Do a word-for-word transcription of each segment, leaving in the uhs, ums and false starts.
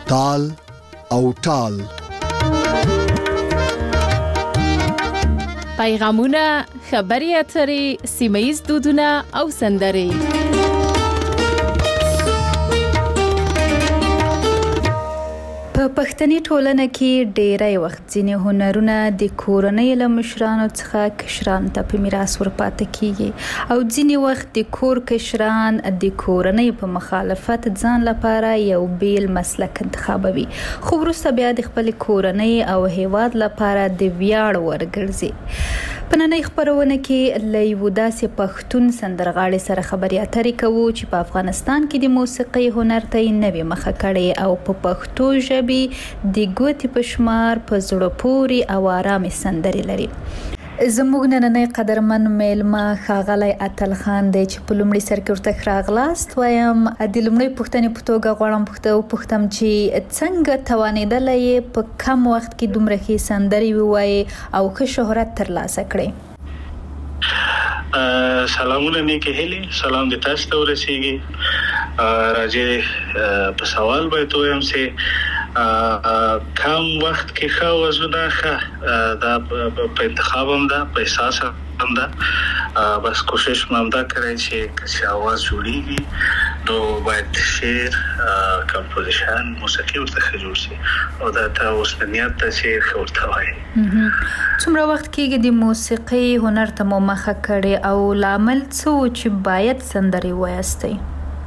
تال او ټال. پیغامونه، خبري اترې، سیمه‌ییز دودونه او سندرې. په پښتني ټولنه کې ډېری وخت ځینې هنرونه د کورنۍ له مشرانو څخه کشرانو ته په میراث ورپاتې کیږي او ځینې وخت د کور کشران د کورنۍ په مخالفت ځان لپاره یو بیل مسلک انتخابوي، خو وروسته بیا د خپل کورنۍ او هیواد لپاره د ویاړ ورګرځي. په نننۍ خپرونه کې له یو داسې پښتون سندرغاړي سره خبرې اترې کوو چې په افغانستان کې د موسیقۍ هنر ته یې نوې مخه کړې او په پښتو ژبې د ګوتې په شمار په زړه پورې او آرامې سندرې لري. زموږ نننۍ قدرمن میلمه ښاغلی اتل خان دی چې په لومړي سر کې ورته ښه راغلاست وایم. د لومړۍ پوښتنې په توګه غواړم وپوښتم چې څنګه توانېدلی یې په کم وخت کې دومره ښې سندرې ووایې او ښه شهرت ترلاسه کړې؟ سلامونه نیکې هیلې، سلام د تاسو ته ورسیږي. راځي په سوال باید ویم چې کم وخت کې ښه وزونه ښه دا په انتخاب هم ده، په احساس هم ده، بس کوشش مې هم دا کړی چې که آواز جوړیږي نو باید شعر، کمپوزیشن، موسیقي ورته ښه جوړ شي او دا ته اوس نیت ده چې ښه ورته وایي. څومره وخت کېږي د موسیقۍ هنر ته مو مخه کړې او لامل څه و چې باید سندرې ووایاستئ؟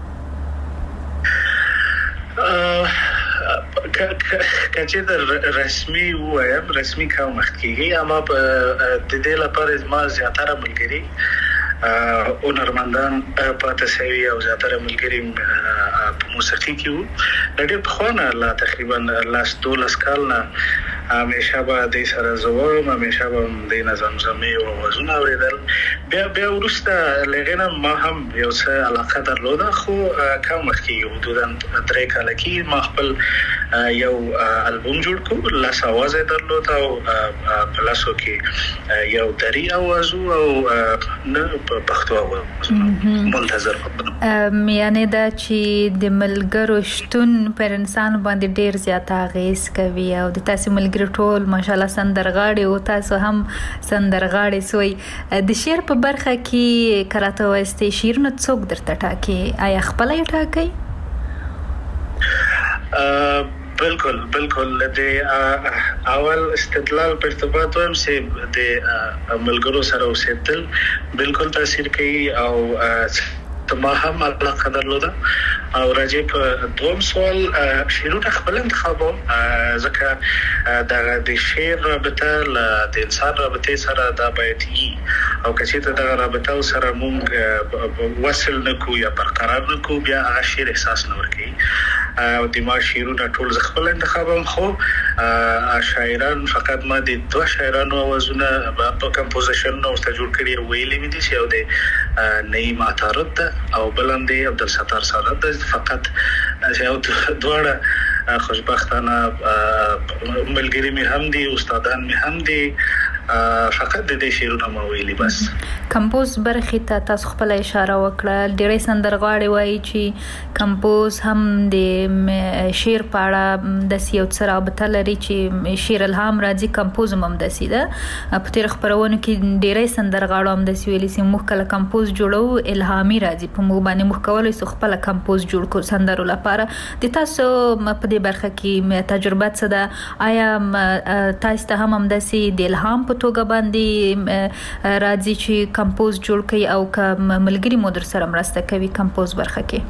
که چې د رسمي ووایم، رسمي کم وخت کېږي، اما د دې لپاره زما زیاتره ملګري هنرمندان پاتې شوي او زیاتره ملګري په موسیقي کې وو. د ډېر پخوا نه لا تقریبا لاس دولس کال نه همیشه به دې سره زه وایم، همیشه به هم دې نه زمزمې او آوازونه اورېدل. بیا بیا وروسته له هغې نه ما هم یو څه علاقه درلوده، خو کم وخت کېږي، حدودا درې کاله کېږي. ما خپل یو البوم جوړ کړو، لس اوازه درلود او په لسو کې یو دري اوازو او نه پښتو اوازو منتظر وم. یعنې دا چې د ملګرو شتون پر انسان باندې ډېر زیات اغېز کوي او د تاسو ملګري ټول ماشاءالله سندرغاړي او تاسو هم سندرغاړي سوی. د شعر په برخه کې که راته وایستې شعرونه څوک درته ټاکي؟ آیا خپله یې ټاکئ؟ بالکل بالکل. د اول استدلال په ارتباط وایم چې د ملګرو سره اوسېدل بالکل تاثیر کوي او ما هم علاقه درلوده. او راځي په دوم سوال، شعرونه خپل انتخابوم، ځکه د شعر رابطه له د انسان رابطې سره دا باید وي او که چېرته دغه رابطه سره موږ وصل نه کړو یا برقرار نه کړو، بیا هغه شعر احساس نه ورکوي. او د ما شعرونه ټول زه خپل انتخابوم، خو شاعران فقط ما د دوه شاعرانو اوازونه په کمپوزیشنونه ورته جوړ کړي او ویلي مې دي چې یو د نعیم عطارد ده او بل هم د عبدالستار سادات ده. فقط یو دواړه خوشبختانه ملګري مې هم دي، استادان مې هم دي، فقط د دې شعرونه ما ویلي. بس کمپوز برخې ته تاسو خپل اشاره وکړه. ډېری سندرغاړي وایي چې کمپوز هم د شعر په اړه داسې یو څه رابطه لري چې شعر الهام راځي، کمپوز هم همداسې ده. په تېرو خپرونو کې ډېری سندرغاړو همداسې ویلي چې موږ کله کمپوز جوړو الهامي راځي، په موږ باندې موږ کولی شو خپله کمپوز جوړ کړو سندرو لپاره. د تاسو په دې برخه کې تجربه څه ده؟ آیا تاسو ته هم همداسې د الهام په توګه باندې راځي چې کمپوز جوړ کړي او که ملګري مو در سره مرسته کوي کمپوز برخه کې؟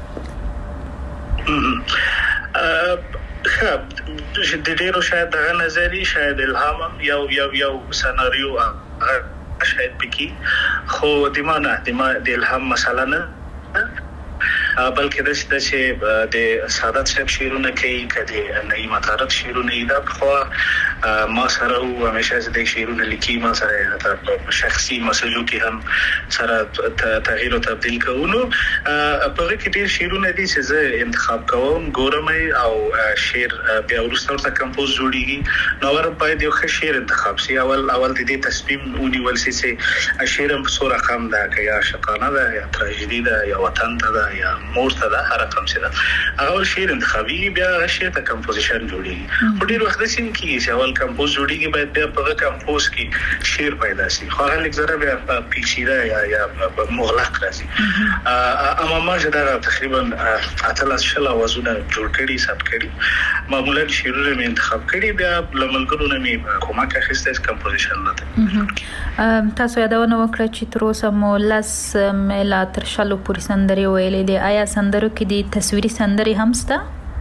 ښه، د ډېرو شاید دغه نظري، شاید الهام هم یو یو یو سناریو شاید پکې، خو د ما نه د ما د الهام مسله نه، بلکې داسې ده چې د سادات صاحب شعرونه کوي، که د نعیم عطارد شعرونه یې دا پخوا ما سره وو، همیشه چې د شعرونه لیکي، ما سره په شخصي مسلو کې هم سره تغییر او تبدیل کوو. نو په هغې کې ډېر شعرونه دي چې زه انتخاب کوم، ګورم او شعر بیا وروسته ورته کمپوز جوړیږي. نو اول باید یو ښه شعر انتخاب شي، اول اول د دې تصمیم ونیول شي چې شعر هم په څو رقم ده، که یا عاشقانه ده یا تراژیدي ده یا وطن ته ده یا مور ته دا هر رقم سره هغه شعر انتخابي بیا شعر ته کمپوزیشن جوړیږي په ډیر وخت سین کې چې اول کمپوز جوړیږي باید بیا په کمپوز کې شعر پیدا شي خو هغه لیک زره بیا پیچیده یا یا مغلق راځي اما ما چې دا تقریبا اتلس شل اوازونه جوړ کړي سب کړي معمولا شعرونه مې انتخاب کړي بیا لملګرو نه مې کومه اخیسته کمپوزیشن نه تاسو یادونه وکړه چې تر اوسه مو لاس ملا تر شلو پورې سندري ویلې دي آیا سندرو کې دي تصویري سندري هم شته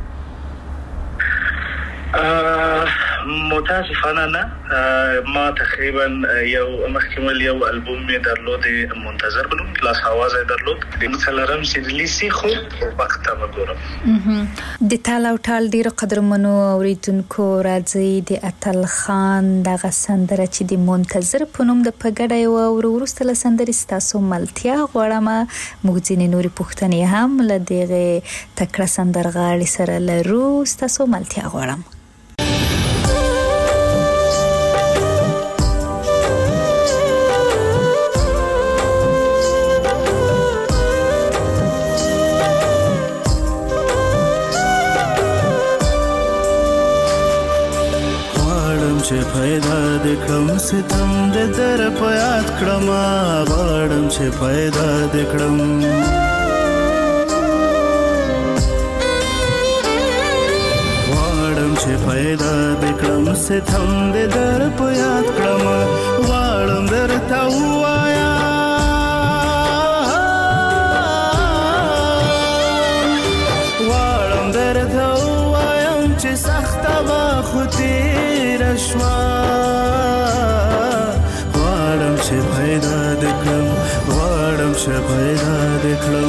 متاسفانه نه ما تقریبا یو مخکمل یو البوم می درلود منتظر بنوم لاس आवाज درلود د څلورم چې ریلیز خو وخت ما ګورم د تال او ټال ډیر قدرمنو اوریدونکو راځي د اتل خان دغه سندره چې د منتظر په نوم د پګړې او ورستله سندري ستاسو ملتیا غواړم موږ ځینې نوري پوښتنې هم لدغه تکړه سندرغاړي سره لرو ستاسو ملتیا غواړم چې پیدا د کړم ستم د در په یاد کړم غواړم چې پیدا د کړم غواړم چې پیدا د کړم ستم د در په یاد کړم غواړم درته وایا غواړم درته وایم چې سخته به خو شوا غواړم چې پیدا د کړم غواړم چې پیدا د کړم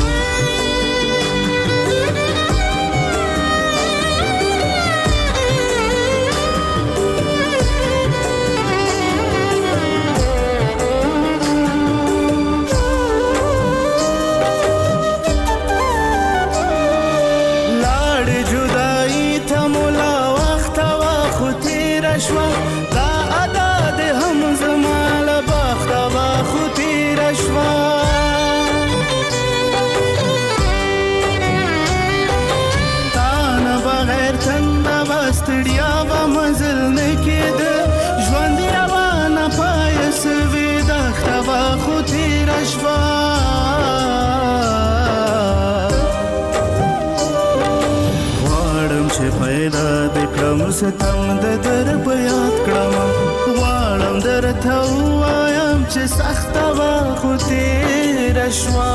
ستم د در په یاد کړم غواړم درته وایم چې سخته به خو تېره شوه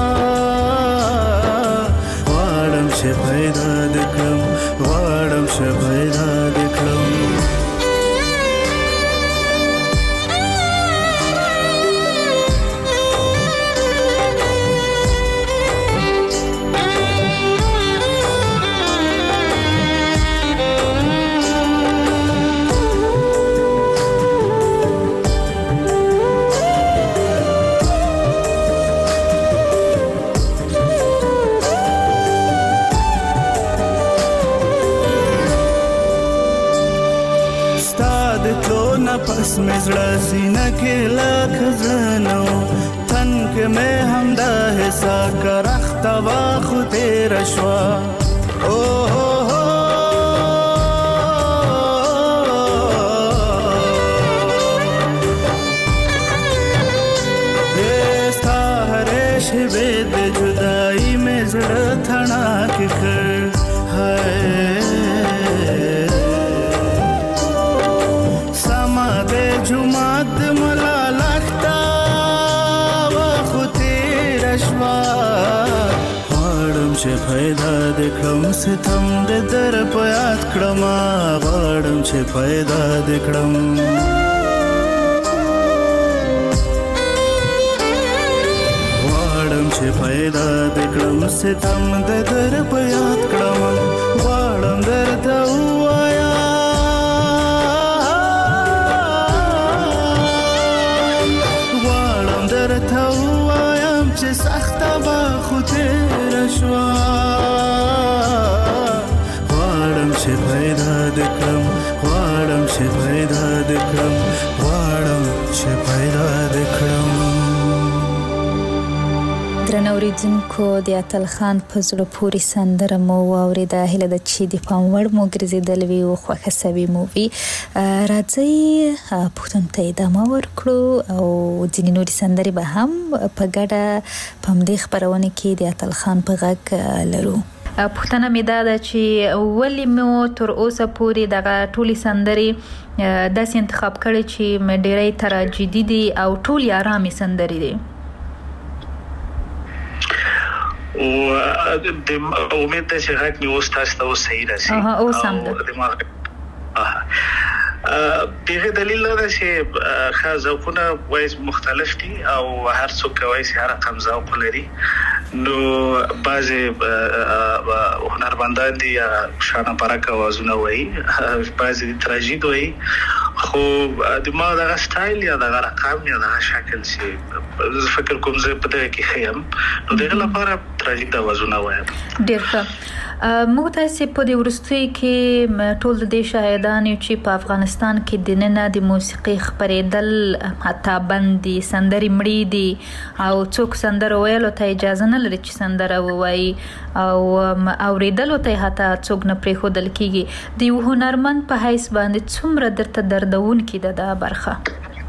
غواړم چې پیدا دې کړم غواړم چې پیدا دې کړم پس مزړه سینه کې لکه زنو تن کې مې هم دا حسا کرخته وا خو تېره شوه او ستا هرې شېبې د جدایي مې زړه تڼاکې کړ جمعات ملا لختا و خو تېره شوه غواړم چې پیدا دې کړم ستم د در په یاد کړم غواړم چې پیدا دې کړم غواړم چې پیدا دې کړم ستم د در په یاد کړم غواړم درته ووایم چې سخته به خو تېره شوه غواړم چې پیدا دې کړم غواړم چې پیدا دې کړم غواړم چې پیدا دې کړم درنو اوریدونکو د اتل خان په زړه پورې سندره مو واورېده. هیله ده چې د پام وړ مو ګرځېدلې وي او خوښه سوې مو وي. راځئ پوښتنو ته ادامه ورکړو او ځینې نورې سندرې به هم په ګډه په همدې خپرونه کې د اتل خان په غږ لرو. پوښتنه مې دا ده چې ولې مو تر اوسه پورې دغه ټولې سندرې داسې انتخاب کړې چې ډېری تراجیدي دي او ټولې ارامې سندرې دي؟ او د امید ده چې غږ مې اوس تاسو ته اوس صحیح راسي. اها اوس هم ده. دغه دلیل دا چې خاص ذوقونه وایي مختلف دي او هر څوک کوي چې هر رقم ذوق لري. نو بعضی هنرمندان دي شانه پرکه وازونه وایي، بعضی تراژید وایي، خو د ما دغه سټایل یا دغه رقم یا دغه شکل چې فکر کوم زه په دغه کې خیم نو دغه لپاره تراژید وازونه وایم. ډېر ښه. موږ تاسو په دې وروستیو کې ټول د دې شاهدان یو چې په افغانستان کې د ننه د موسیقي خپرېدل حتی بند دي، سندرې مړې دي او څوک سندره ویلو ته اجازه نه لري چې سندره ووایي او اورېدلو ته حتی څوک نه پرېښودل کېږي. د یو هنرمند په حیث باندې څومره درته دردونکې ده دا برخه؟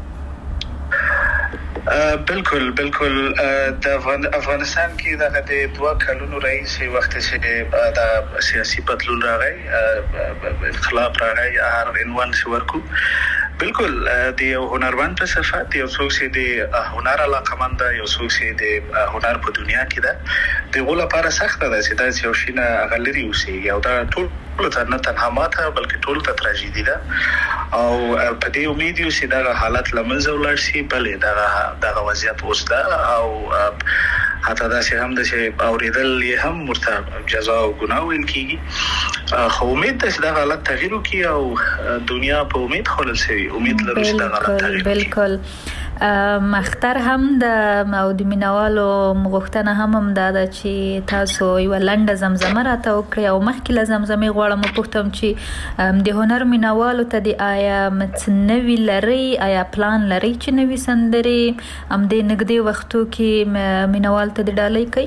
بالکل بالکل. د افغانستان کې دغه د دوه کلونو راهیسې وخت چې د سیاسي بدلون راغی، انقلاب راغی، هر عنوان چې ورکو بالکل د یو هنرمند په صفت یو څوک چې د هنر علاقمند ده، یو څوک چې د هنر په دنیا کې ده، دغه لپاره سخته ده چې دا یو شی نه هغه لرې اوسېږي او دا ټول ته نه تنها ماته بلکې ټول ته تراژیدي ده او په دې امید یو چې دا حالت له منځه ولاړ شي. بلې دغه دغه وضعیت اوس ده او حتی داسې هم ده چې اورېدل یې هم ورته جزا او ګناه ویل کېږي. خو امید ده چې دغه حالت تغییر وکړي او دنیا په امید خوړل شوي، امید لرو چې دغه حالت تغییر وکړي. بالکل. مختر هم د او د مینوالو غوښتنه هم هم دا ده چې تاسو یو لنډه زمزمه راته وکړئ او مخکې له زمزمې غواړم وپوښتم چې د هنر مینوالو ته د آیا نوي لرئ، آیا پلان لرئ چې نوي سندرې همدې نږدې وختو کې مینوال ته د ډالۍ کوي؟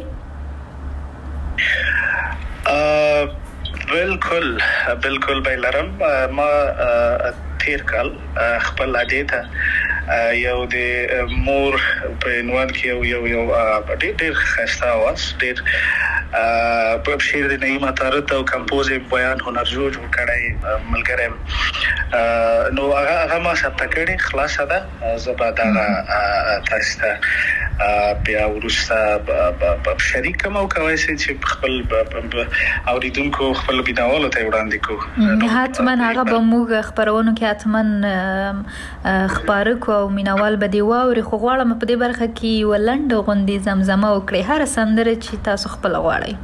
بالکل بالکل به لرم. ما تیر کال خپل اډې ته یو د مور په عنوان کې یو یو یو ډېر ډېر ښایسته اواز، ډېر په شعر د نعیم عطارد او کمپوز بیان هنر جوړ کړی ملګری نو هغه هغه ما ثبت کړی خلاصه ده. زه به دغه تاسو ته بیا وروسته شریک کوم او کولی شئ چې خپل اوریدونکو خپل مینوالو ته وړاندې کړو. حتما هغه به موږ خپرونو کې حتما خپاره کو او مینوال به دې واوري. خو غواړم په دې برخه کې یوه لنډه غوندې زمزمه وکړئ، هره سندره چې تاسو خپله غواړئ.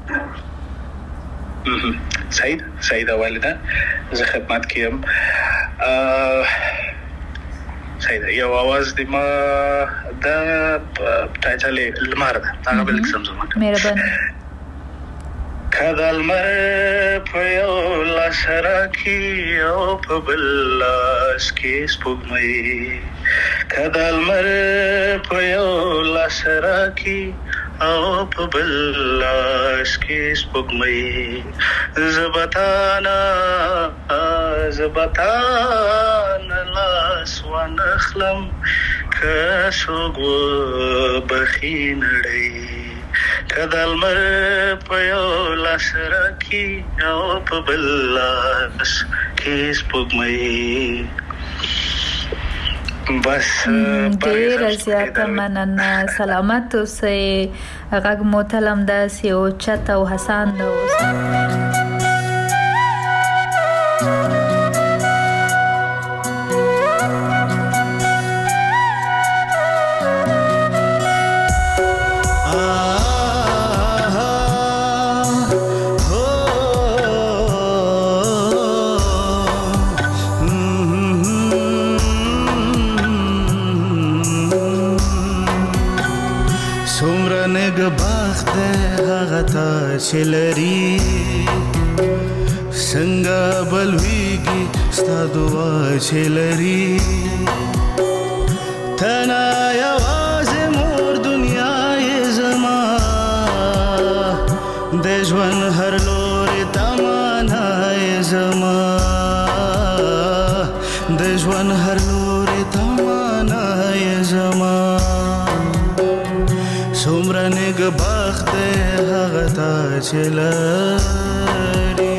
صحیح صحیح ده والده، زه خدمت کې یم. صحیح ده. یو اواز د ما د ټایټل یې لمر ده، هغه به لږ زمزمه کوم. مهرباني. که د لمر په یو لاس راکړي او په بل لاس کې سپوږمۍ، که د لمر په یو لاس راکړي او په بل لاس کې سپوږمۍ، زه به تانه زه به تانه لاس وانخلم که څوک وبخي نړۍ، که د لمر په یو لاس راکړي او په بل لاس کې سپوږمۍ. بس ډېره زیاته مننه. سلامت اوسئ. غږ مو تل همداسې اوچت او هسانده اوسه. چلری څنګه بلويږي ستا دعا چلری تنا یوازې مور دنیا یې زما د ژوند هر لوري تمنای زما د ژوند هر لوري تمنای زما څومره نیک بخت هغه ته چې لري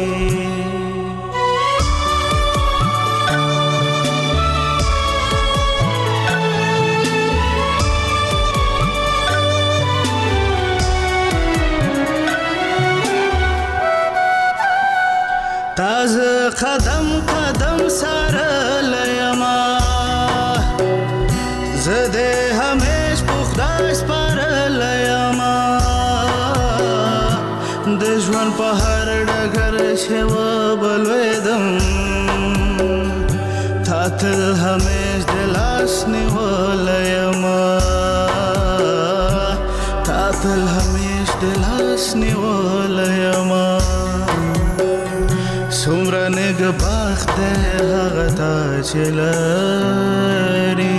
تازه قدم قدم سره لیما زده همیش پخته سپاره لیما د ژوند په هر ډګر چې وبلوېدم تا تل همیش د لاس نیولی یما تا تل همیش د لاس نیولی یما څومره نیک بخت دی هغه ته چې لري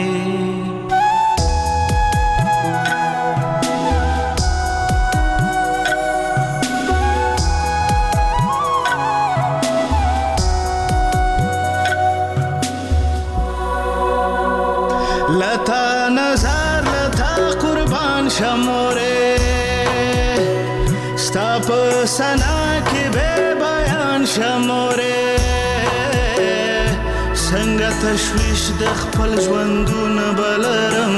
لتا نظر لتا قربان شموره ستا په سنا کې به بیان شموره څنګه تشویش د خپل ژوندونه بلرم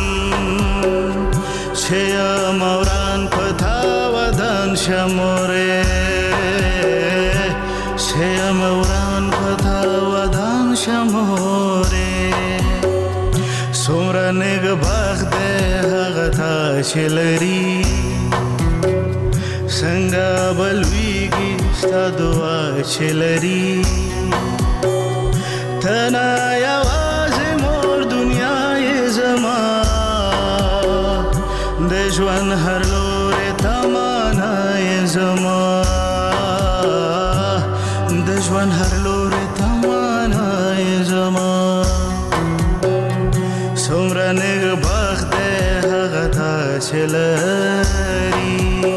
چې یم وران په تا ودان شموره چې یم وران په تا ودان شموره څومره نیک بخت دی هغه ته چې لري څنګه بلویږي ستا دعا چې لري ته نه یوازې مور دنیا یې زما د ژوند هر لورې تمنا یې زما د ژوند هر لورې تمنا یې زما څومره نیک بخت دی هغه ته چې لري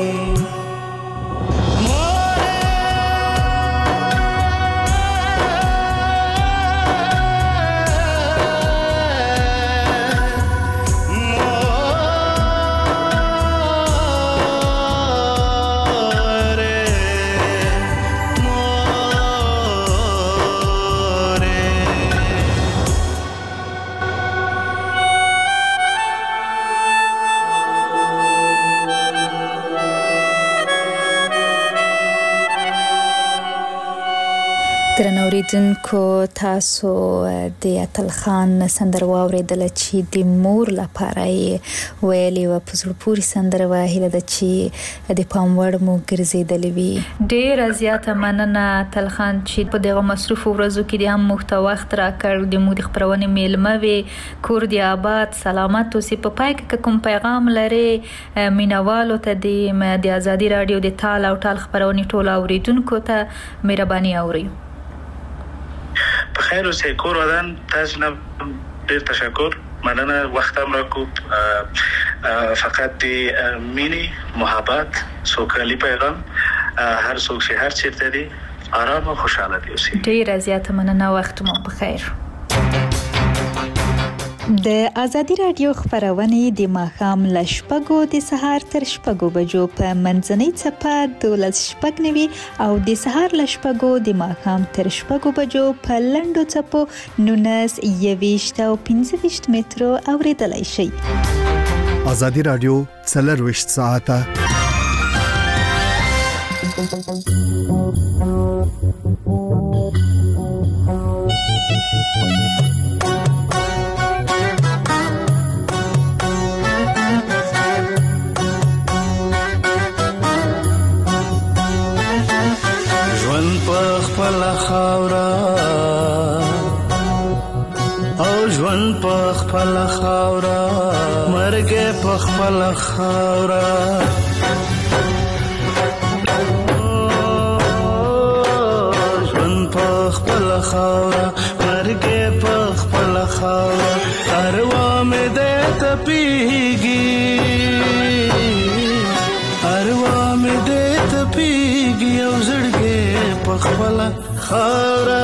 درنو اوریدونکو تاسو د اتل خان سندره واوریدله چې د مور لپاره یې ویلې وه په زړه پورې سندره وه هیله ده چې د پام وړ مو ګرځېدلې وي ډېره زیاته مننه اتل خان چې په دغه مصروفو ورځو کې د هم موږ ته وخت راکړ د موږ د خپرونې میلمه وې کور دې آباد سلامت اوسې په پای کې کوم پیغام لرې مینوالو ته د ازادي راډیو د تال او ټال خپرونې ټولو اوریدونکو ته مهرباني اورئ بخیر اوسئ کور ودان تاسو نه ډېر تشکر مننه وخت هم راکړو فقط د مینې محبت سوکالي پیغام هر څوک چې هر چیرته دی آرام او خوشاله دی اوسئ ډېره زیاته مننه وخت مو بخیر د ازادي راډیو خبرونه د ماښام ل شپږو د سهار تر شپږو بجو په منځنۍ چپه دولس شپږ نوي او د سهار ل شپږو د ماښام تر شپږو بجو په لنډو چپو نونس یويشت او پنځه ویشت مترو اوریدلای شئ ازادي راډیو څلرویشت ساعته ژوند په خپل خاورا مرګ په خپل خاورا ژوند په خپل خاورا مرګ په خپل خاورا اروا مې دې تپيږي اروا مې دې خپل خاورا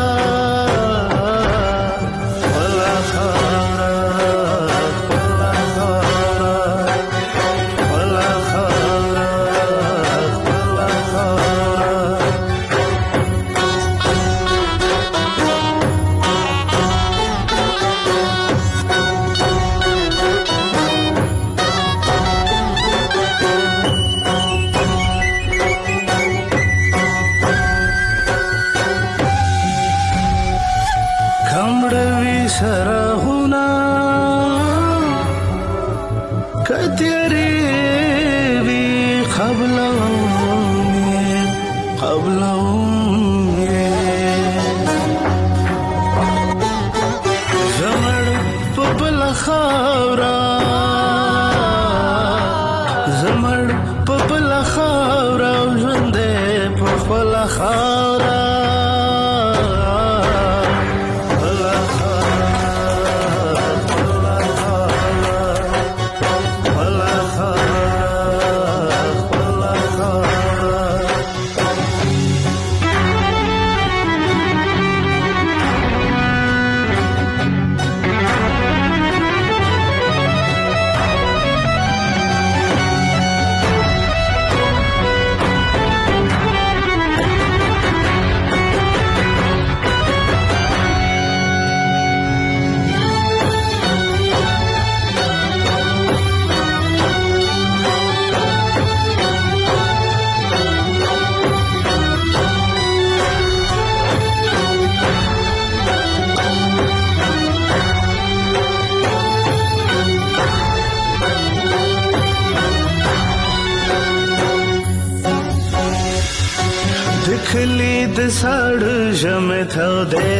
سړ ژمه ته ده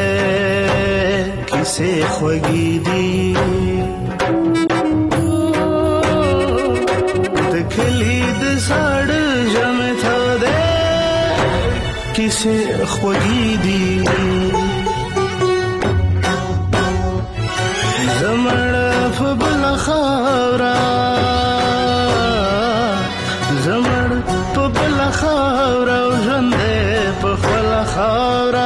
کیسه خوږی دی د کلی د سړ ژمه ته ده کیسه خوږی دی زمړ په بل خاورا زمړ په بل خاورا ژوند په خپل خاورا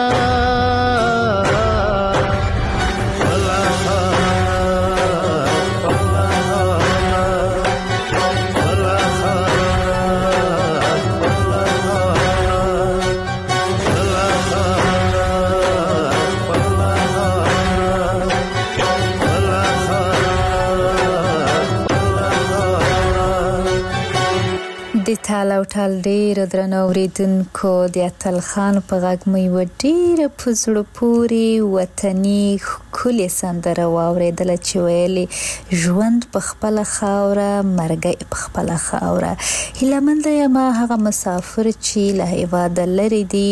د تال او ټال ډېر درنو اوریدونکو د اتل خان په غږ مې و ډېر په زړه پورې وطني ښکلې سندره واورېدله چې ویلې ژوند په خپله خاوره مرګی په خپله خاوره. هیلهمنده یم هغه مسافر چې له هېواده لرې دي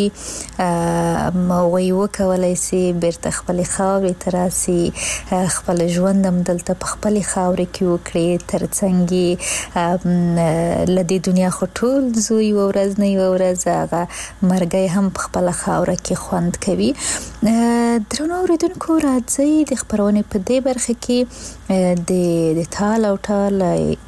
هغوی وکولی سي بیرته خپلې خاورې ته راسي خپل ژوند هم دلته په خپلې خاورې کې وکړي تر څنګ یې له دې دنیا خو ټول زو یوه ورځ نه یوه ورځ هغه مرګی هم په خپله خاوره کې خوند کوي. درنو اوریدونکو راځئ د خپرونې په دې برخه کې د تال او ټال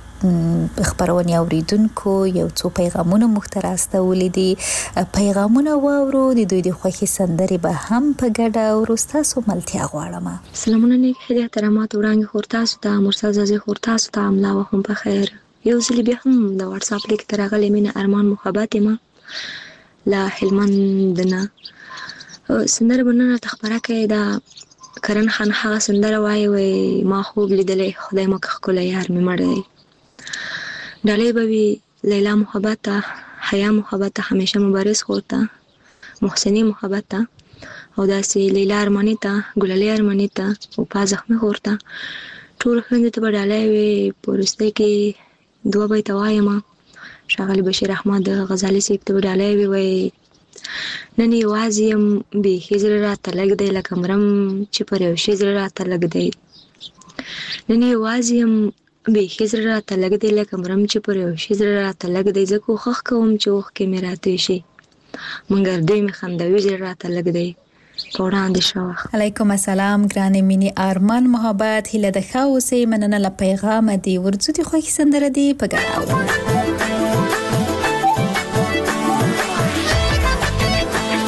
خبرونه اوریدونکو یو څو پیغامونه مخترا استولې دي پیغامونه واورو د دوی د خوښي سندري به هم په ګډه او تاسو ملتیا غواړم. سلامونه نیک هدیه احترامات وړاندې خور تاسو ته مرسا زازي خور تاسو ته املا وهم په خیر. یو ځل بیا هم د واتس اپ لیک ترغلې مینه ارمان محبت ما لا هلمند نه سندره بننه تخبره کې دا کرن خان هغه سندره وای وای ما خوب لیدلې خدای مکه خپل یار مې مړ دی ډالې بوي لیلا محبت حیا محبت همیشه مبارز خورتا محسنی محبت او داسې لیلا ارمانی ته ګلالي ارمانی ته او پازخمه خورتا ټول خويند ته ډالې وي پرسته کې دوه بیت وایم شغال بشیر احمد غزالی سیب ته ډالې وي وای نن یوازیم به هجر را تلګ دی لکه مرم چې پر یو شی زړه را تلګ دی نن یوازیم به هجر را تلګ دی لکه مرم چې پر یو شی زړه را تلګ دی زکو خخ کوم چې وخ کې میراته شي مونږ دې می خندوي زړه را تلګ دی وړاندې شو. علیکم السلام ګرانې مینی ارمان محبت هله د خاوسې مننه ل پیغام دی ورځو دي خو سندره دی په ګاو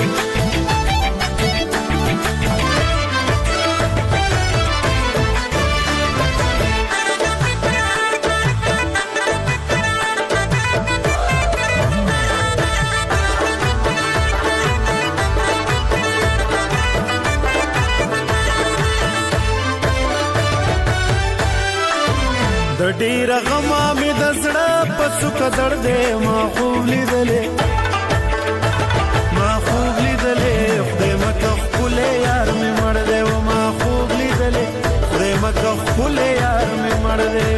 پسو کدر دے ما خوب لیدلې ما خوب لیدلې خدای مکه خپلې یار مې مړ دې و ما خوب لیدلې خدای مکه خپلې یار مې مړ دې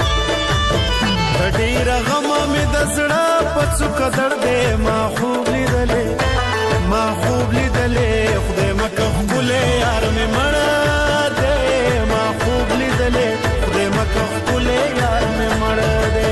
ډېر غم مې د زړه پسو کدر دے ما خوب لیدلې ما خوب لیدلې خدای مکه خپلې یار مې مړ دې ما خوب لیدلې خدای مکه خپلې یار مې مړ دې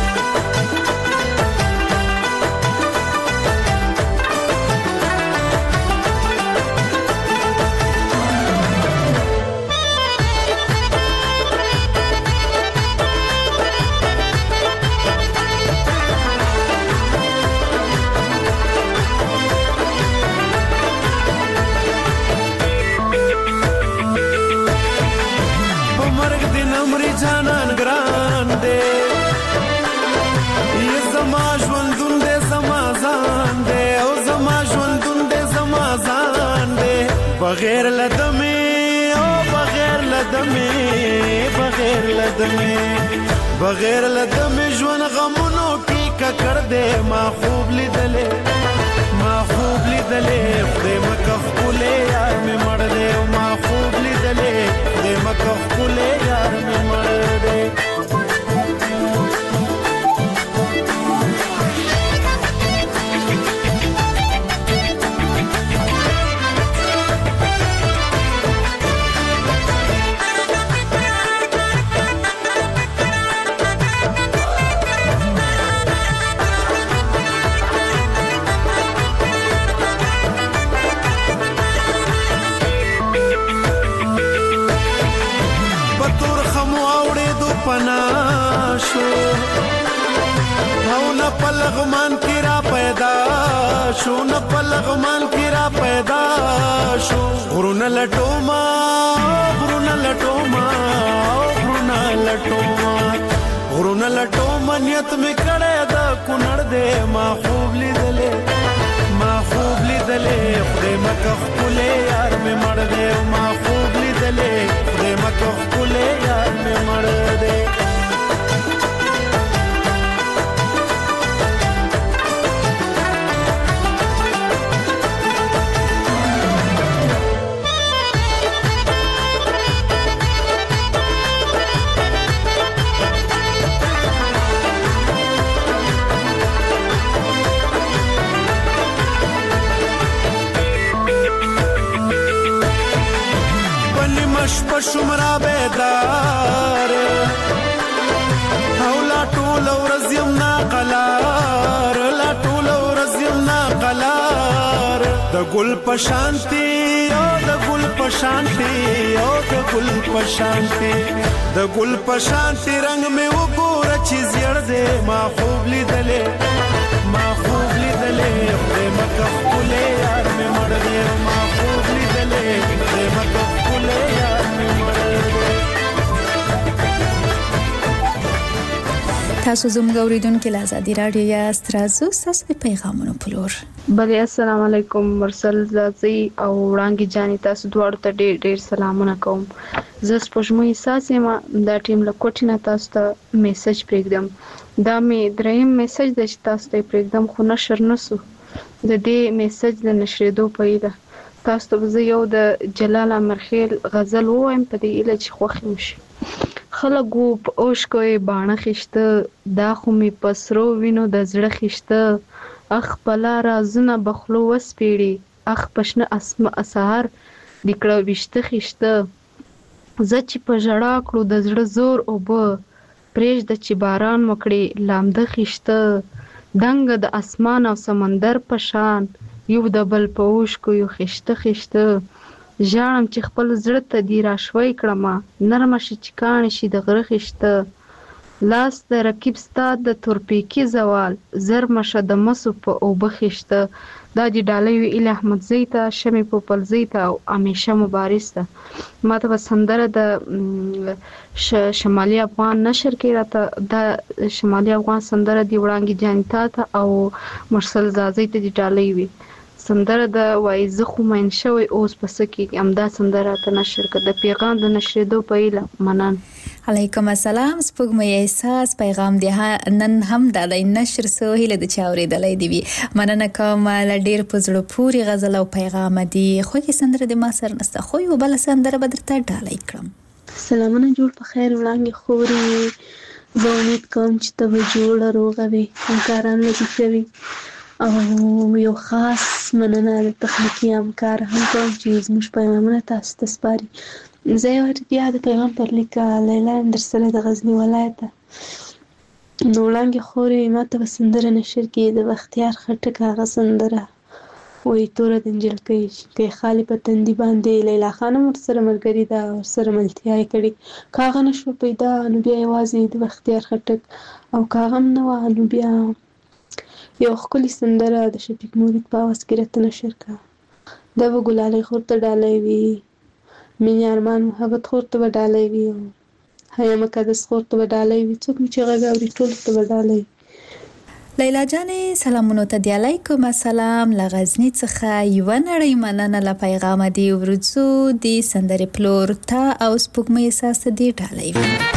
جانان ګران دې یې زما ژوندون دې زما ځان دې او زما ژوندون دې زما ځان دې بغیر لدمې او بغیر لدمې بغیر لدمې بغیر لدمې ژوند غمونو کې ککړ دې ما خوب لیدلې ما خوب لیدلې خدای مکه خپلې یار مې مړ دې ما خوب لیدلې خدای مکه خپلې یار مې مړ دې پناشو او نه پلغمان کی را پیدا شو نه پلغمان کی را پیدا شو غرون لټوما غرون لټوما غرون لټوما غرون لټوما نیت می کړه دا کونړ دې ما خوب لیدلې ما خوب لیدلې خدای مکه خپلې یار می مړ دې ما خوب لیدلې خدای مکه خپلې یار می مړ دې شمرا بیدار او لا ټول ورځ یم ناقلار لا ټول ورځ یم ناقلار د ګل په شانتي او د ګل په شانتي او د ګل په شانتي د ګل په شانتي رنگ مې وګوره چې زیړ دې ما خوب لیدلې ما خوب لیدلې خدای مکه خپلې یار مې مړ دې ما خوب لیدلې خدای مکه خپلې یار تاسو زموږ اوریدونکو له آزادي رادیو یا سترازو تاسو د پیغامونو پلور بله السلام علیکم مرسل زازي او وړانګي جاني تاسو دواړو ته ډېر ډېر سلامونه کوم زه سپوږمۍ ساسې ما دا ټیم له کوټې نه تاسو ته میسج پرېږدم دا مې دریم میسج دی چې تاسو ته پرېږدم خو نشر نسو د دې میسج د نشرېدو په هیله تاسو ته زه یو د جلال امرخیل غزل ووایم په دې هیله چې خوښ مو شي خلک وو په اوښکو یې باڼه خیشته دا خو مې په سرو وینو د زړه خیشته اخ بلا رازونه به خولو وسپېړي اخ په شنه سهار دې کړه ویشته خیشته زه چې په ژړا کړو د زړه زور اوبه پرېږده چې باران وکړي لامده خیشته دنګه د اسمان او سمندر په شان یو د بل په اوښکو یو خیشته خیشته ژاړم چې خپل زړه ته دې راشوی کړمه نرمه شي چې کاڼې شي د غره خیشته لاس د رقیب ستا د تورپیکي زوال زرمه شه د مسو په اوبه خیشته دا دې ډالۍ وي ایله احمدزۍ ته شمې پوپلزۍ ته او همیشه مبارز ته ما ته به سندره د شمالي افغان نشر کې راته دا شمالي افغان سندره دی وړانګې جاني تا ته او مرسل زازۍ ته دې ډالۍ وي سندره د وایي زه خو مین شوی اوس په څه کېږي همدا سندره راته نشر کړه د پیغام د نشرېدو په هیله منن علیکم السلام. سپوږمۍ احساس پیغام دی نن هم د نشر سو هله د چاوري دلای دی مننه کوم ل ډیر پزړو پوری غزل او پیغام دی خو کې سندره د ما سر نسته خو یو بل سندره بدرته ډالای کړم. سلامونه جوړ په خیر وړاندې خوري زه امید کوم چې ته جوړ روغه وي همکاران لږ وي او یو خاص مننه د تخنیکی همکار هم کوم چې زموږ پیغامونه تاسو ته سپاري. زه یو بیا د پیغام پر لیک لیلا در سره د غزنی ولایت نو وړاندې خوري ماته په سندره نشر کې د بختیار خټک هغه سندره وې تور د انجل کې کې خالی په تندي باندې لیلا خانم ور سره ملګری دا ور سره ملتیا کړي کاغه نشو پیدا نو بیا یوازې د بختیار خټک او کاغم نو نو بیا یو خپل سندره د شفیق مورید په واس کې رته نشر کا دا وګلالي خورته ډالې وی مینه ارمان محبت خورته وډالې وی هيا مقدس خورته وډالې وی څوک چې غاوري ټول ته وډالې. لیلا جانې سلامونه ته دی علیکم السلام لغزنی څخه یو نړۍ مننه ل پیغام دی ورڅو دی سندري پلور ته او سپوږمۍ احساس دی ډالې وی.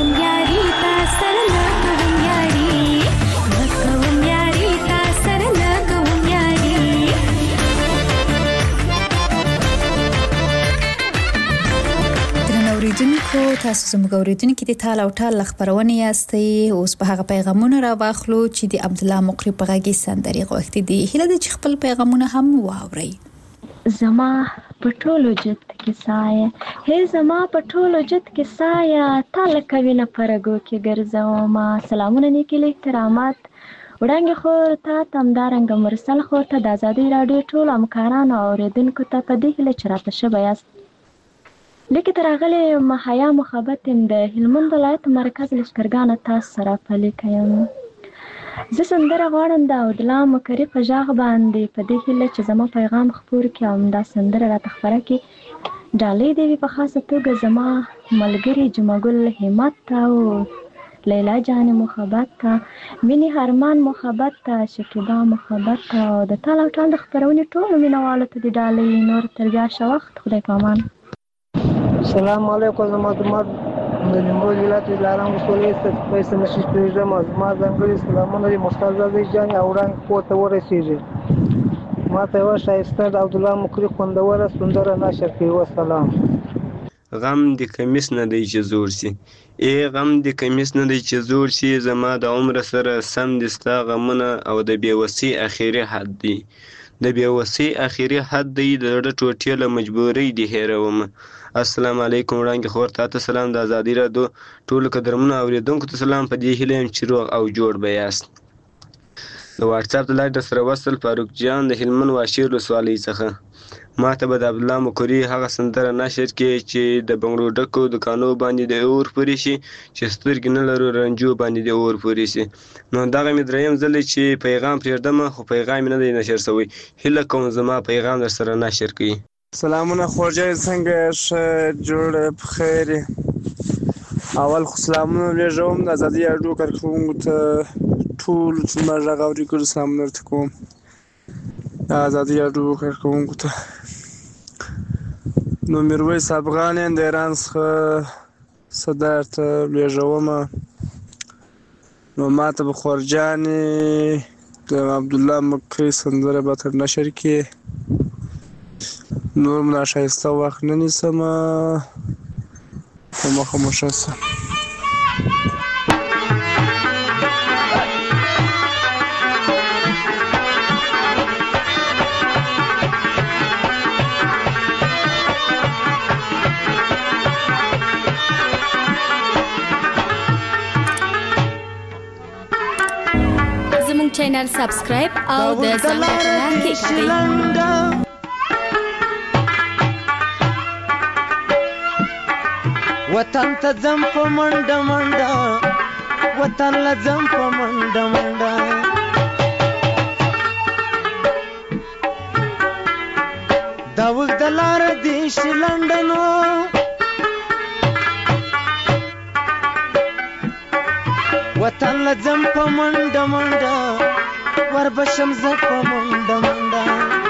کوم یاري تا سره نه کوم یاري نه کوم یاري تا سره نه کوم یاري. درنو اوریدونکو، تاسو زموږ اوریدونکو د تال او ټال خبرونه یاستئ. اوس په هغه پیغامونه را واخلو چې د عبد الله مقری په غږی سندري غوښتي دي. هله د خپل پیغامونه هم واوري. زما پټولو جت کې سایه، هی زما پټولو جت کې سایه، تال کوي نه پرګو کې ګرځوما. سلامونه نیکی له احترامات وړاندې خو تا تمدارنګ مرسل خو ته د ازادي رادیو ټول همکارانو او اوریدونکو ته په دې هله چرته شبه یاست. لیکه ترغله محیا محبت د هلمند ولایت مرکز لشکرګان تاسو سره پلي کوم. زه سندره غواړم د عبد الله مقری په ژغ باندې په دې هله چې زما پیغام خپور کړم. دا سندره را تخبره کې ډالۍ دی په خاصه توګه زما ملګری جمعګل همت او لیلا جان محبت ته، مینی هرمان محبت ته، شکیبا محبت ته او د تال او ټال د خبرونې ټول مینوالو ته د ډالۍ نور تر بیا ښه وخت. خدای پامان. السلام علیکم. زما د د نیمروز ولایت دلارام ولسوالۍ څخه پیسې نشي پیژم. ما ځانګړي سلامونه د مستعد زوی جان او رنګ کوته ورسیږي. ما ته یو شایسته د عبد الله مقری خوندوره سندره نشر کوي. والسلام. غم د کمیس نه دی چې زور سي، ای غم د کمیس نه دی چې زور سي، زما د عمر سره سم د ستا غمونه او د بیوسي اخیری حد دی. د بیوسي اخیری حد دی د ډډه ټوټې له مجبورۍ دی هیروم. السلام علیکم وړاندې خور ته سلام. د ازادي رادیو ټولو قدرمنو اوریدونکو ته سلام. په دې هیله یم چې روغ او جوړ به یاست. د واتس اپ د لایډ سره وصل فاروق جان د هلمند واشیر ولسوالۍ څخه. ما ته به د عبد الله مقری هغه سندره نشر کې چې د بنګړو ډکو دکانو باندې د اور پورې شي، چې سترګې نه لرو رنجو باندې د اور پورې شي. نو دغه مې دریم ځل چې پیغام پرېږدم، خو پیغام نه دی نشر شوی. هیله کوم زما پیغام در سره نشر کړي. سلامونه خوږه، څنګه ښه جوړ په خیر. اول خو سلامونه لېږم د ازادي رادیو کارکوونکو ته ټول چې ما غږ اوري کړو سلامونه ورته کوم. د ازادي رادیو کارکوونکو ته نو میرویس افغان د ایران څخه صدر ته لېږوم. نو ما ته به خورجانې د عبدالله مقری سندره به تر نشر کې. نور ملا شایسته وخت نه نیسم، خو مخه مو ښه شه. زموږ چینل سبسکرایب او د زنګ بټن کلیک کړئ. وطن ته ځم په منډه منډه، وطن له ځم په منډه منډه، دا اوږده لاره دې شي لنډه نو وطن له ځم په منډه منډه، وربشم زه په منډه منډه،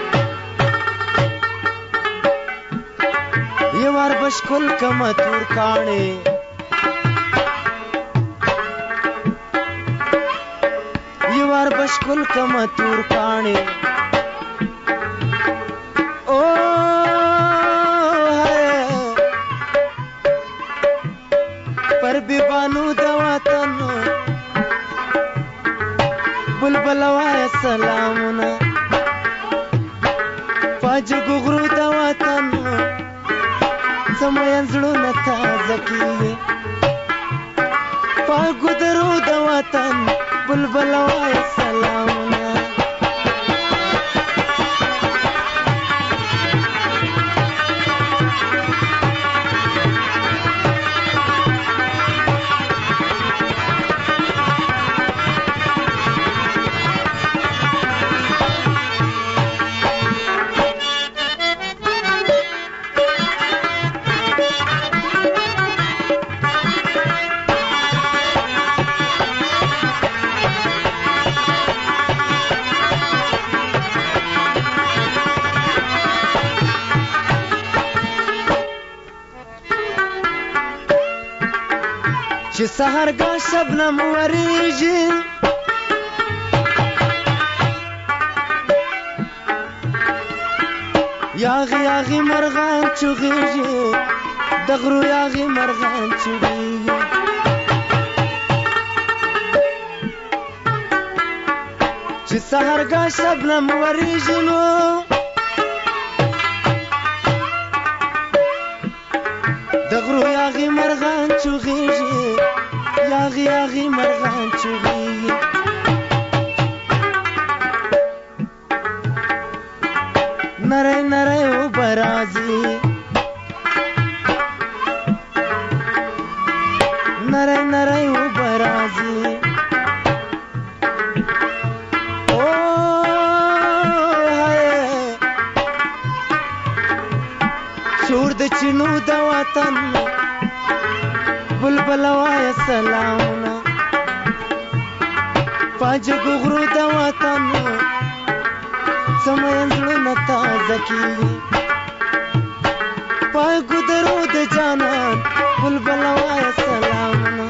یو وربش کل کمه تور کاڼې، یو وربش کل کمه تور کاڼې، او پر بیبانو د وطن بلبل وایه سلامونه، پاجګو غرو د وطن زموږ زړونه تازه کېږي، پاکو درو د وطن بلبل وایه سلامونه. سحرګاه شبنم وریږي یاغي یاغي مرغان چغېږي د غرو یاغي مرغان چغېږي چې سحرګاه شبنم وریږي نو د غرو یاغي مرغان چغېږي یاغي یاغي مرغان چغېږي نری نری اوبه راځي نری نری اوبه راځي او شور د چینو د وطن بلبل وایه سلامونه پاجګو غرو د وطن سمین زړونه تازه کېږي پاګو درو د جانان بلبل وایه سلامونه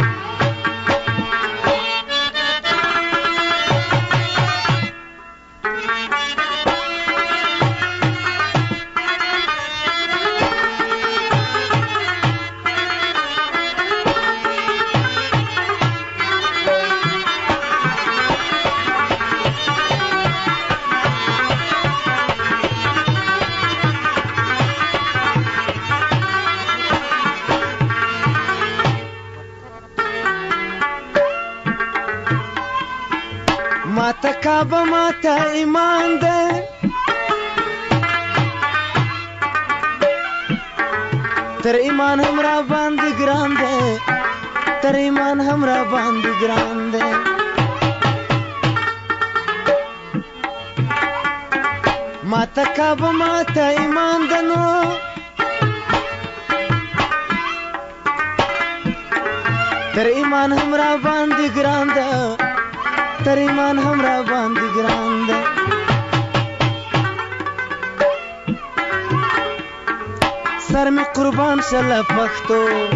ماته کعبه ماته ایمان ده تر ایمان هم را باندې ګران ده تر ایمان هم را باندې ګران ده ماته کعبه ماته ایمان ده نو تر ایمان هم را باندې ګران ده تر ایمان هم را باندې ګران ده سر می قربان شله پښتو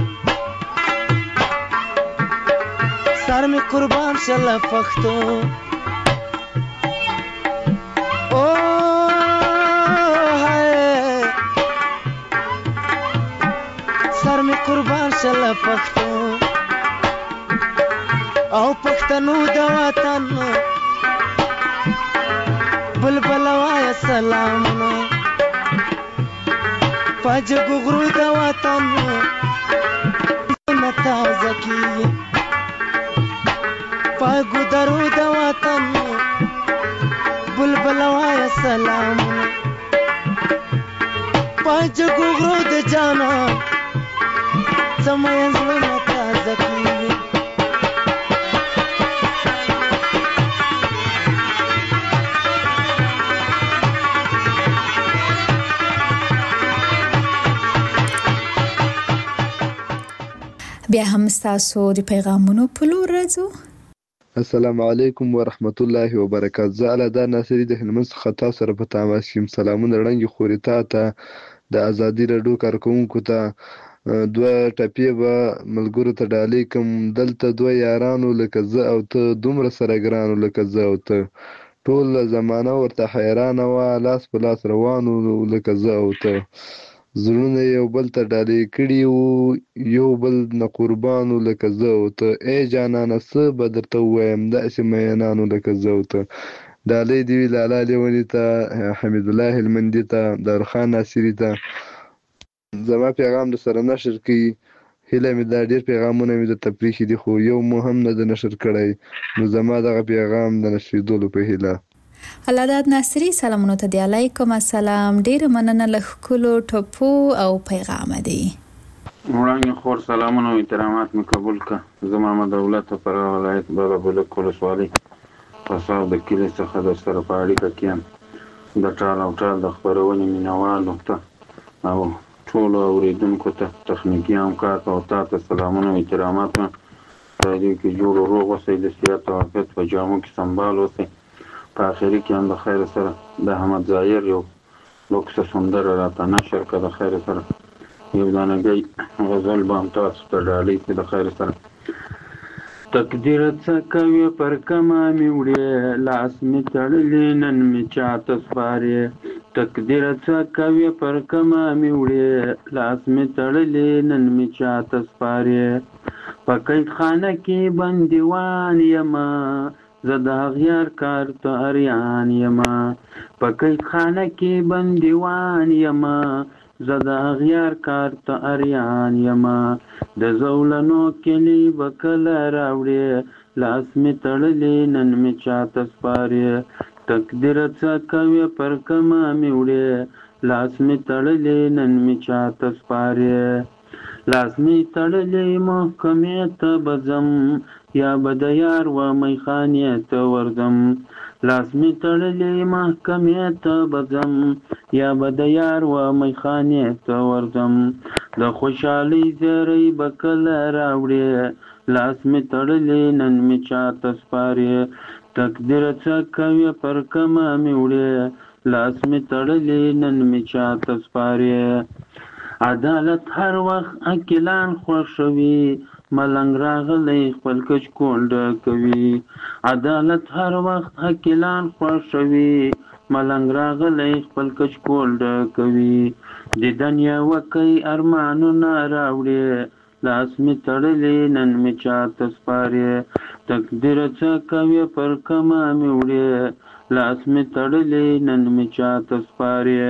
سر می قربان شله پښتو او هاي سر می قربان شله پښتو او پښتنو د وطن بلبل وایه سلامونه پاجګو غرو د وطن زړونه تازه کېږي پاګو درو د وطن بلبل وایه سلامونه پاجګو غرو د جانان سمین زړونه تازه کېږي بیا هم ستاسو د پیغامونو په لور راځو. السلام علیکم ورحمت الله وبرکاته. زه علدا ناصري د هلمند څخه تاسو سره په تماس یم. سلامونه وړاندې خورې تا ته د ازادي راډیو کارکوونکو ته دوه ټپې به ملګرو ته ډالۍ کوم. دلته دوه یارانو لکه زه او ته دومره سره ګرانو لکه زه او ته ټول زمانه ورته حیرانه وه لاس په لاس روانو لکه زه او ته زړونه یو بل ته ډالۍ کړي وو یو بل نه قربانو لکه زه او ته ای جانانه څه به درته ووایم داسې مینانو لکه زه او ته ډالۍ دې وي لالا لیوني ته حمید الله هلمندي ته دارخان ناصري ته زما پیغام در سره نشر کړي هیله مې دا ډېر پیغامونه مې درته پرېښي دي خو یو مو هم نه ده نشر کړی نو زما دغه پیغام د نشریدلو په هیله. علاداد ناصري سلامونه ته دی. علیکم السلام. ډېره مننه له ښکلو ټپو او پیغامه دی. وړاندې خور سلامونه او احترامات مې قبول کړه. زه محمد دولت فراه ولایت بابا بلک ولسوالۍ قصاب د کلي څخه در سره په اړیکه کې یم. د ټال او ټال د خپرونې مینوالو ته او ټولو اورېدونکو ته تخنیکي همکار ته او تا ته سلامونه او احترامات مې په دې کې جوړ او روغ اوسئ د صحت او عافیت په جامو کې سنبال اوسئ. په آخري کې هم د خیر سره د احمد ظاهر یو لوکسه سندره راته نشر کړه د خیر سره یو دانګۍ غزل به هم تاسو ته ډالۍ کړي د خیر سره تقدیر څه کوي پر کما مې وړې لاس مې تړلی نن مې چاته سپارې تقدیر څه کوي پر کما مې وړې لاس مې تړلی نن مې چاته سپارې په قید خانه کې بندیوان یمه زه د اغیار کار ته اریان یمه په قید خانه کې بندیوان یمه زه د اغیار کار ته اریان یمه د زولنو کلی به کله راوړې لاس مې تړلی نن مې چاته سپارې تقدیر څه کوي پر کما مې وړې لاس مې تړلی نن مې چاته سپارې لاس مې تړلی محکمې ته به ځم یا به د یار و میخانې ته ورځم لاس مې تړلی محکمې ته به ځم یا به د یار و میخانې ته ورځم د خوشحالۍ زیری به کله راوړې لاس مې تړلی نن مې چاته سپارې تقدیر څه کوي پر کما مې وړې لاس مې تړلی نن مې چاته سپارې عدالت هر وخت عاقلان خوښوي ملنګ راغلی خپل کچ کول ډکوي عدالت هر وخت عاقلان خوښوي ملنګ راغلی خپل کچ کول ډکوي دیدن یې وکئ ارمانونه راوړې لاس مې تړلی نن مې چاته سپارې تقدیر څه کوي پر کما مې وړې لاس مې تړلی نن مې چاته سپارې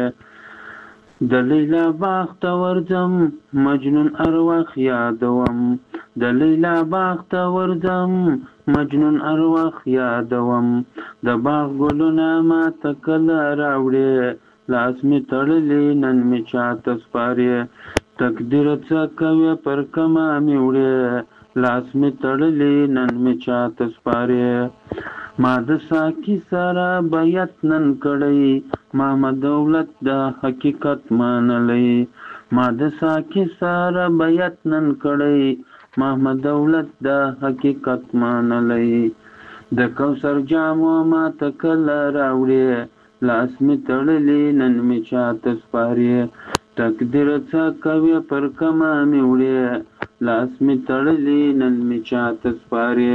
د لیلا باغ ته ورځم مجنون ارواح یادوم د لیلا باغ ته ورځم مجنون ارواح یادوم د باغ ګلونه ماته کله راوړې لاس مې تړلی نن مې چاته سپارې تقدیر څه کوي پر کما مې وړې لاس مې تړلی نن مې چاته سپارې ما د ساقي سره بیعت نن کړی ما دولت د حقیقت منلی ما د ساقي سره بیعت نن کړی ما دولت د حقیقت منلی د کوثر جامو ما ته کله راوړې لاس مې تړلی نن مې چاته سپارې تقدیر څه کوي پر کما مې وړې لاس مې تړلی نن مې چاته سپارې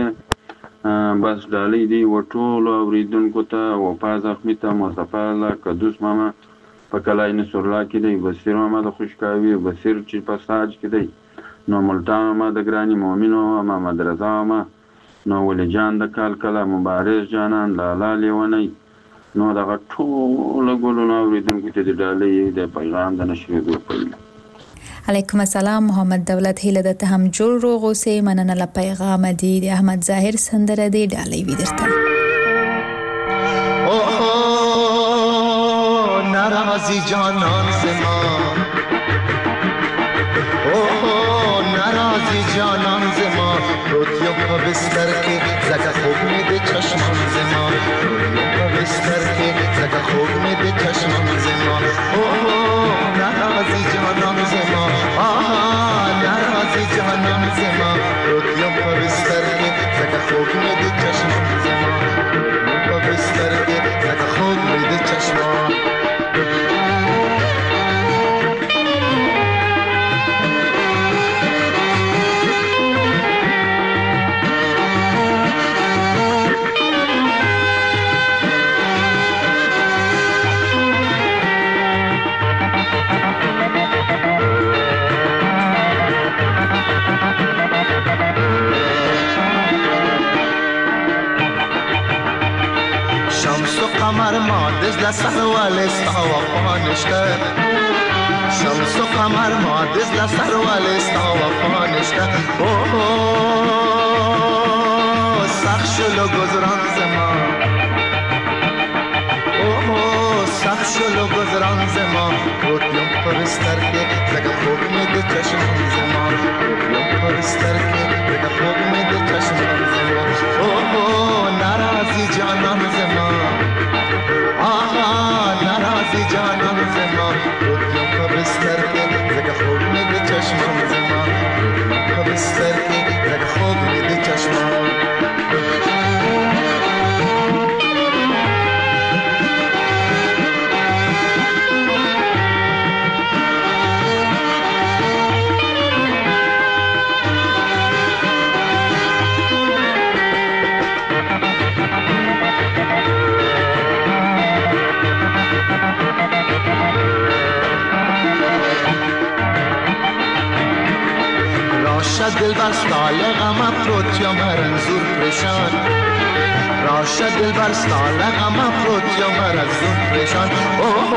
بس ډالۍ دی و ټولو اورېدونکو ته وفا زخمي ته مصطفی الله قدوس ماما په کلای نصرالله کې دی بصیر ماما د خوشکاوي بصیر چې په ساج کې دی نو ملتان ماما د ګراني مؤمنو محمد رضا ماما نو ولی جان د کال کله مبارز جانان لالا لیونی نو دغه ټولو ګلونو اورېدونکو ته د ډالۍ د پیغام د نشریدو پیل علیکم السلام محمد دولت هیله ده ته هم جوړ روغ اوسې مننه له پیغام دی د احمد ظاهر سندره دی ډالۍ وی درته اوه ناراضی جانان زما اوه ناراضی جانان زما روتیو په بستر کې زکه خوب مې د چشمم زما روتیو په بستر کې زکه خوب مې د چشمم زما اوه ناراضی جانان زما آه ناراضی جانان زما روتیو په بستر کې زکه خوب مې د چشمم زما روتیو په بستر کې زکه خوب مې د چشمم قمر ما دزل سر والستا وفا نشته شمس و قمر ما دزل سر والستا وفا نشته اوه سخت شلو گذران زما اوه سخت شلو گذران زما روتیم پرستر که زگه خوب می ده چشمان زما روتیم پرستر که زگه خوب می ده چشمان زما اوه ناراضی جانان زما آها ناراضی جانان زما روتیم په بستر کې زکه خوب مې د چشمم زما روتیم په بستر کې زکه خوب مې د چشمم دلبر سال غم افروت یا مرنزور پریشان راشه دلبر سال غم افروت یا مرنزور پریشان اوه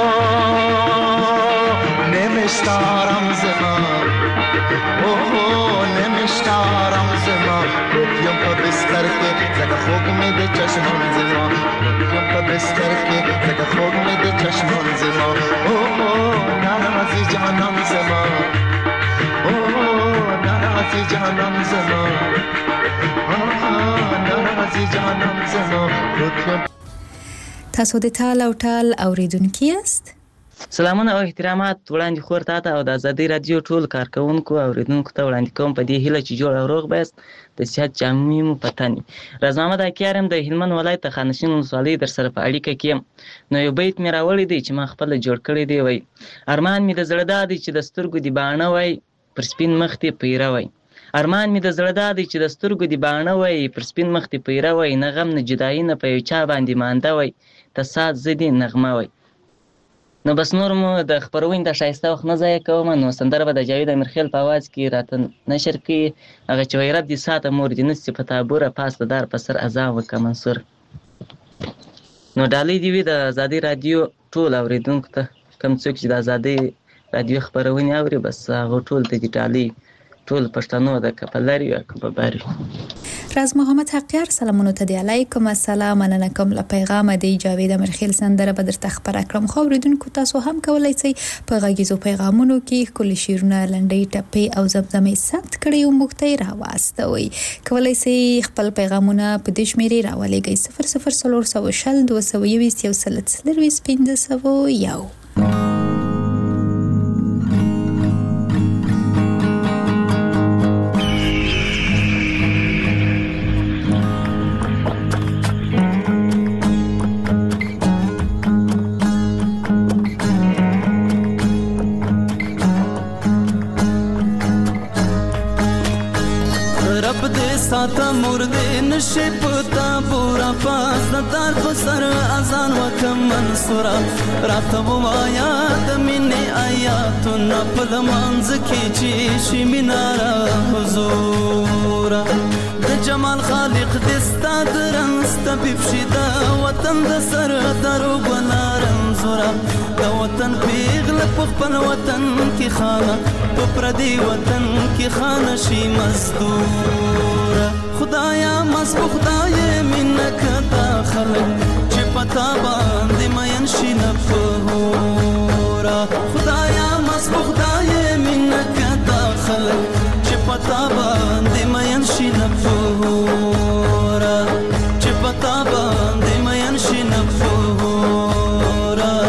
نمیشتارم زمان اوه نمیشتارم زمان روپیم پا بستر که زکا خوگ میده چشمان زمان روپیم پا بستر که زکا خوگ میده چشمان زمان اوه نرازی جانم زمان اوه نرازی جانم زمان اوه نرازی جانم زمان روپیم تاسو د ټال او ټال اوریدونکي یاست. سلامونه او احترامات وړاندې خور ته او د ازادي رادیو ټول کارکونکو او اوریدونکو ته وړاندې کوم په دې هیله چې جوړ او روغ بایست د صحت جامې مو پتني. راز محمد اکیارم د هلمند ولایت خانشین ولسوالۍ در سره په اړیکه کې نو یو بیت مې راوړی دی چې ما خپل جوړ کړی دی. وای ارمان مې د زړه دا دی چې د سترګو دی باڼه وای پر سپین مخ ته پیره وای ارمان مې د زړه دا دی چې د سترګو دی باڼه وای پر سپین مخ ته پیره وای نه غم نه جدایي نه په یو چا باندې مانده وای ته سات زدي نغمه وای. نو بس نور مو د خبرونې د شایسته وخت نه ضایع کوم. نو سندره به د جاوید امیرخیل په اواز کې راته نشر کړي هغه چې وای رب دې ساته مور دې نسي په تابوره پاس د دار په سر اذان وکړه منصور. نو ډالۍ دې وي د ازادي رادیو ټول اوریدونکو ته کوم څوک چې د ازادي رادیو خبرونه اوري بس هغه ټول ته دې ډالۍ ټول پښتنو د کپلاري او کباباري. راز محمد حقیار سلامونه ته دی علیکم السلام مننه کوم له پیغام دی جاوید امیرخیل سندره به درته خبر کړم. خو اوریدونکو تاسو هم کولای شئ په غږیزو پیغامونو کې کلی شیرونه لنډۍ ټپې او زمزمې ثبت کړئ او موږ ته راواستوئ. کولای شئ خپل پیغامونه په دې شمیرې راولېږئ صفر صفر څلور سوه شل دوه سوه یویشت یو سل څلرویشت پنځه سوه یو. ساتا مرده نشی پتا بورا پاس ندار پسر ازان وکم منصورا راتا بوایا دمینی آیاتو نپل منز کی چیشی منارا حضورا د جمال خالق دستا درنست بیبشیدا وطن د سر درو بنا رنزورا د وطن پیغل پخپل وطن کی خانه پردی وطن کی خانه شی مزدور خدایا مسبو خدای منک داخل چی پتا باندی مین شی نفهورا خدایا مسبو خدای منک داخل چی پتا باندی مین شی نفهورا چی پتا باندی مین شی نفهورا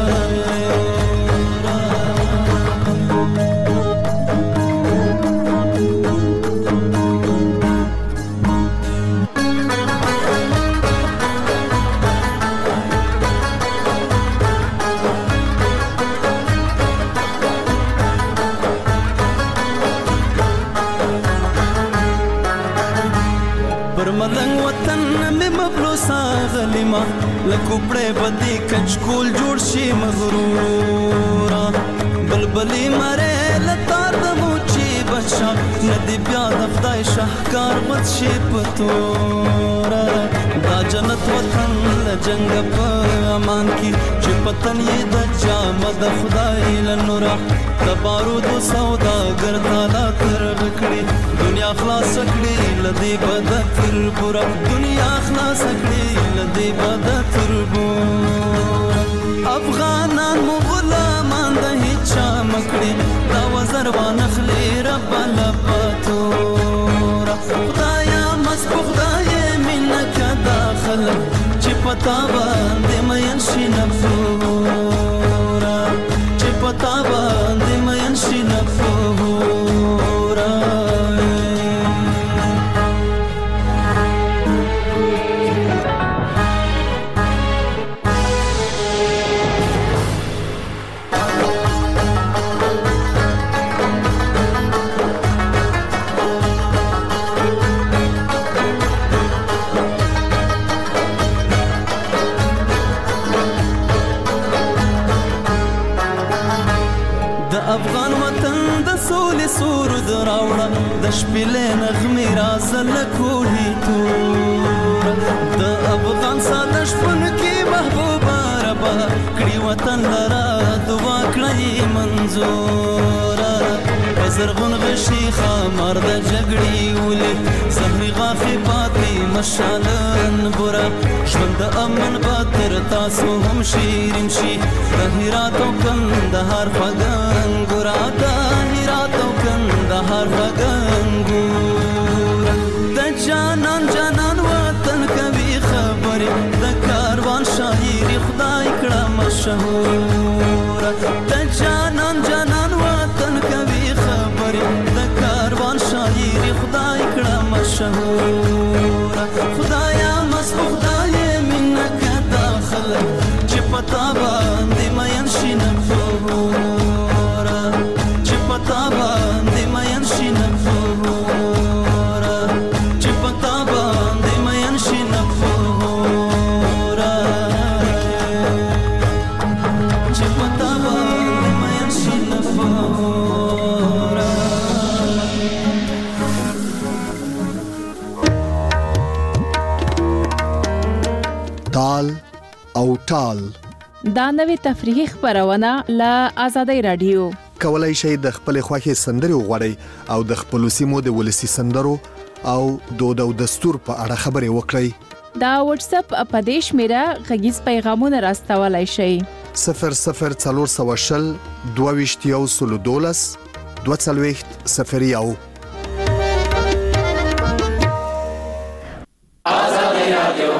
غلیما لکوپڑے بدی کچکول جوړ شي مغرورا بلبلی مره لتار د موچی بچا ندی بیا د خدای شاهکار بد شي پتورا دا جنت وطن لجنگ په امان کی چې پتن یې د جامد خدای لنورا د بارود سودا ګرځالا تر غکړي دنیا خلاص کړي لدی بد تر پورا دنیا خلاص کړي لدی بد تر پورا افغانان مغلامان د هیچا مکړي دا وزر وانخلي رب لپاتورا خدایا مسبوق خدای منک داخل چې پتا باندې مین شي نفورا چې پتا باندې مین شي نفورا شپېلې نغمې راځه له کوهي توره د افغان ساده شپون کې محبوبه ربه کړي وطن لره دعا کړئ منظوره په زرغون غشي ښامار د جګړې ولې زهري غاښې پاتې مشالن بوره ژوند د امن به تر تاسو هم شیرین شي د هرات او کندهار خوږه انګوره د هرات او کندهار خوږه انګوره د جانان جانان وطن کوي خبرې د کاروان شاعري خدای کړه مشهوره د جانان جانان وطن کوي خبرې د کاروان شاعري خدای کړه مشهوره خدایا مست خدای مینه کدا خلک چې پتا باندې مین شي نه پوره چې پتا باندې مین شي نه پوره چې پتا باندې مین شي نه پوره چې پتا باندې مین شي نه پوره تال او ټال دا نوې تفریحي خبرونه له آزادۍ رادیو کولای شئ د خپل خوښي سندري وغوړئ او د خپل سیمو د ولسی سندرو او دود او دستور په اړه خبرې وکړئ. دا واتس اپ اپدیش میرا غږیز پیغامونه راستولای شئ صفر صفر څلور سوه شل دوه ویشت یو سلو دولس دوه څلوېښت صفر یو. آزادۍ رادیو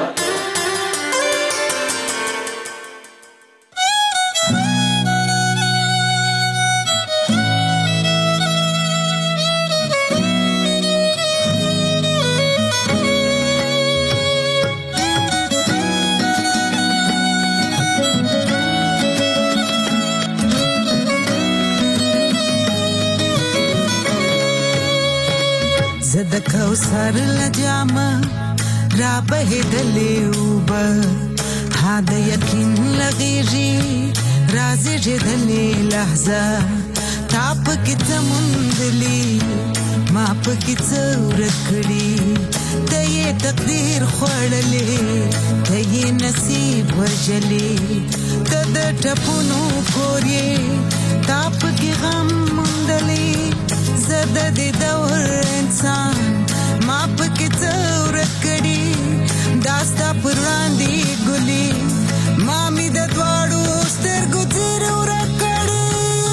زد کوثر لجامه را بهدلې وبه ها د یقین لغېږي راځي جدلې لحظه تا پکې څه موندلي ما پکې څه ورک کړي ته یې تقدیر خوړلې ته یې نصیب وژلې ته د ټپونو کور یې تا پکې غم موندلې زه د دې دور انسان ما پکې څه ورک کړي دا ستا پر وړاندې ګلي ما مې د دواړو سترګو څېره ورک کړي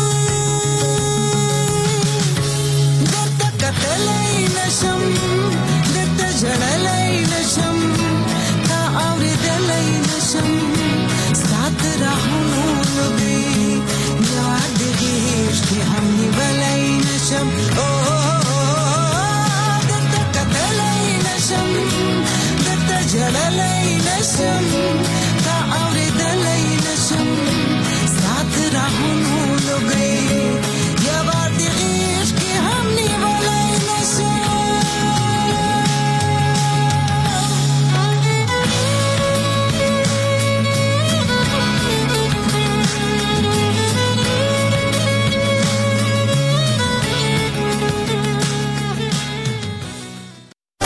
درته کتلی نشم درته ژړلی نشم تا اورېدلی نشم ستا د راهونو لوبې یاد د غېږ کې هم نیولی نشم درته کتلی نشم درته ژړلی نشم